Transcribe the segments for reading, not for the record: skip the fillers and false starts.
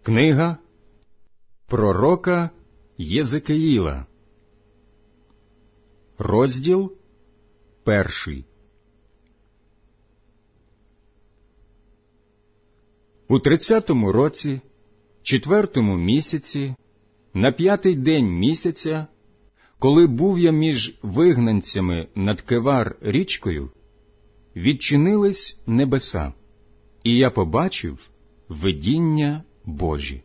Книга пророка Єзекиїла, розділ 1. У 30-му році, 4-му місяці, на 5-й день місяця, коли був я між вигнанцями над Кевар річкою, відчинились небеса, і я побачив видіння Божі.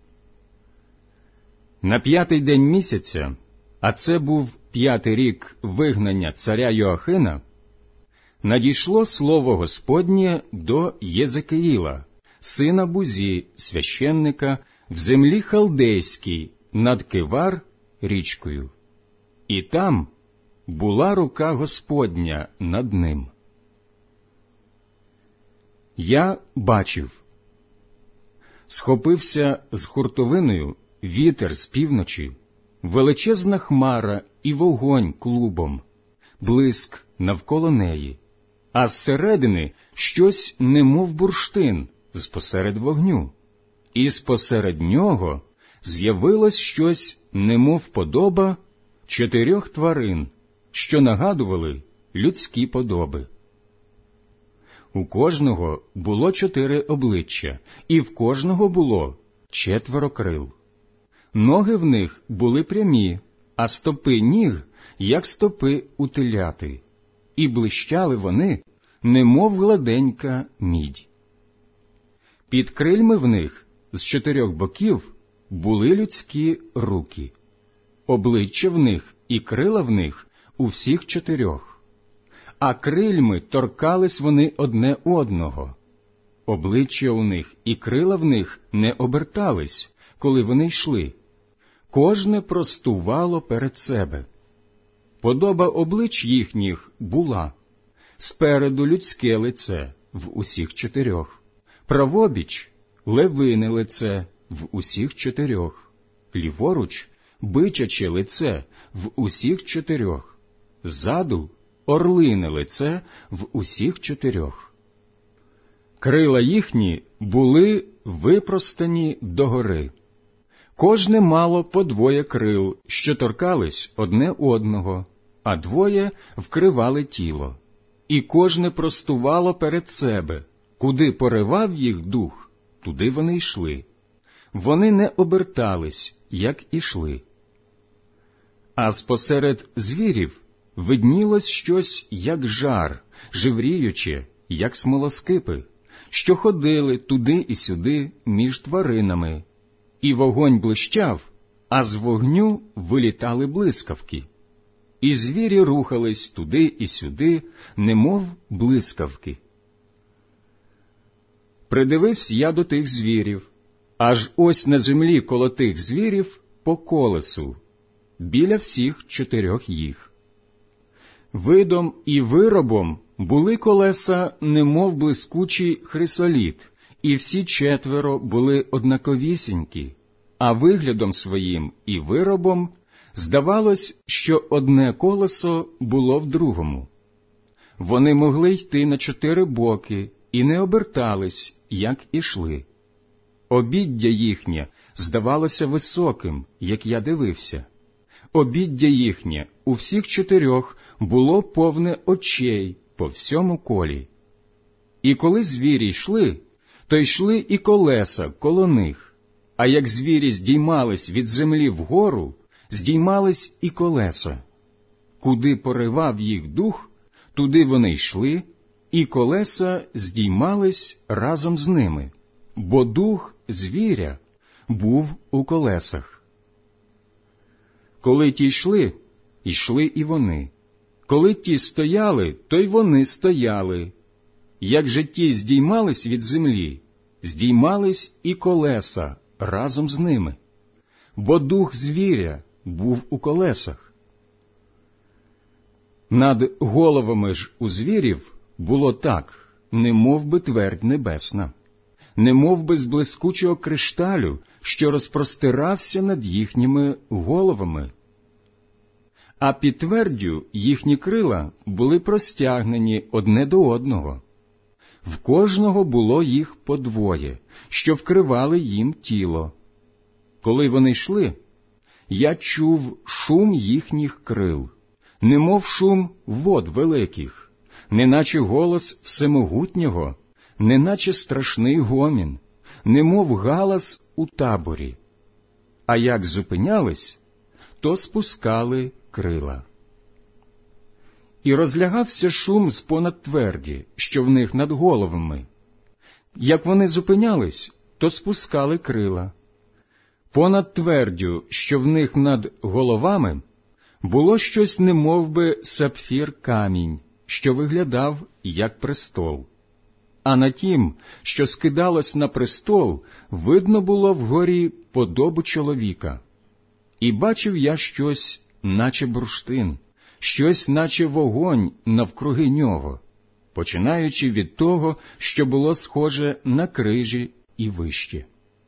На 5-й день місяця, а це був 5-й рік вигнання царя Йоахина, надійшло слово Господнє до Єзекиїла, сина Бузі, священника, в землі халдейській над Кевар річкою. І там була рука Господня над ним. Я бачив. Схопився з хуртовиною вітер з півночі, величезна хмара і вогонь клубом, блиск навколо неї, а зсередини щось немов бурштин з-посеред вогню, і з-посеред нього з'явилось щось немов подоба 4 тварин, що нагадували людські подоби. У кожного було 4 обличчя, і в кожного було 4 крил. Ноги в них були прямі, а стопи ніг, як стопи у теляти, і блищали вони, немов гладенька мідь. Під крильми в них з 4 боків були людські руки, обличчя в них і крила в них у всіх 4, а крильми торкались вони одне одного. Обличчя у них і крила в них не обертались, коли вони йшли. Кожне простувало перед себе. Подоба облич їхніх була: спереду людське лице в усіх 4, правобіч левине лице в усіх 4, ліворуч бичаче лице в усіх 4, ззаду орлине лице в усіх 4. Крила їхні були випростані догори. Кожне мало по 2 крил, що торкались одне одного, а 2 вкривали тіло. І кожне простувало перед себе. Куди поривав їх дух, туди вони йшли. Вони не обертались, як ішли. А спосеред звірів виднілось щось, як жар, живріюче, як смолоскипи, що ходили туди і сюди між тваринами. І вогонь блищав, а з вогню вилітали блискавки. І звірі рухались туди і сюди, немов блискавки. Придивився я до тих звірів, аж ось на землі коло тих звірів по колесу, біля всіх 4 їх. Видом і виробом були колеса, немов блискучий хрисоліт, і всі 4 були однаковісінькі, а виглядом своїм і виробом здавалось, що одне колесо було в другому. Вони могли йти на 4 боки і не обертались, як ішли. Обіддя їхнє здавалося високим, як я дивився. Обіддя їхнє у всіх 4 було повне очей по всьому колі. І коли звірі йшли, то йшли і колеса коло них, а як звірі здіймались від землі вгору, здіймались і колеса. Куди поривав їх дух, туди вони йшли, і колеса здіймались разом з ними, бо дух звіря був у колесах. Коли ті йшли, йшли і вони. Коли ті стояли, то й вони стояли. Як же ті здіймались від землі, здіймались і колеса разом з ними, бо дух звіря був у колесах. Над головами ж у звірів було так, немов би твердь небесна, немов би з блискучого кришталю, що розпростирався над їхніми головами. А під тверддю їхні крила були простягнені одне до одного. В кожного було їх по двоє, що вкривали їм тіло. Коли вони йшли, я чув шум їхніх крил, немов шум вод великих, неначе голос всемогутнього, неначе страшний гомін, немов галас у таборі. А як зупинялись, то спускали крила. І розлягався шум з-понад тверді, що в них над головами. Як вони зупинялись, то спускали крила. Понад твердю, що в них над головами, було щось немовби сапфір камінь, що виглядав як престол. А на тім, що скидалось на престол, видно було вгорі подобу чоловіка. І бачив я щось, наче бурштин, щось, наче вогонь навкруги нього, починаючи від того, що було схоже на крижі і вище.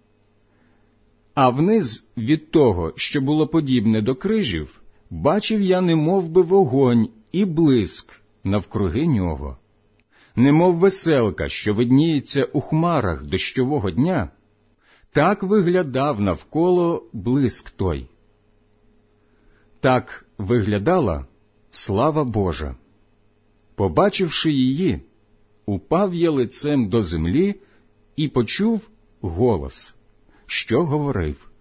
А вниз від того, що було подібне до крижів, бачив я немовби вогонь і блиск навкруги нього. Немов веселка, що видніється у хмарах дощового дня, так виглядав навколо блиск той. Так виглядала слава Божа. Побачивши її, упав я лицем до землі і почув голос, що говорив: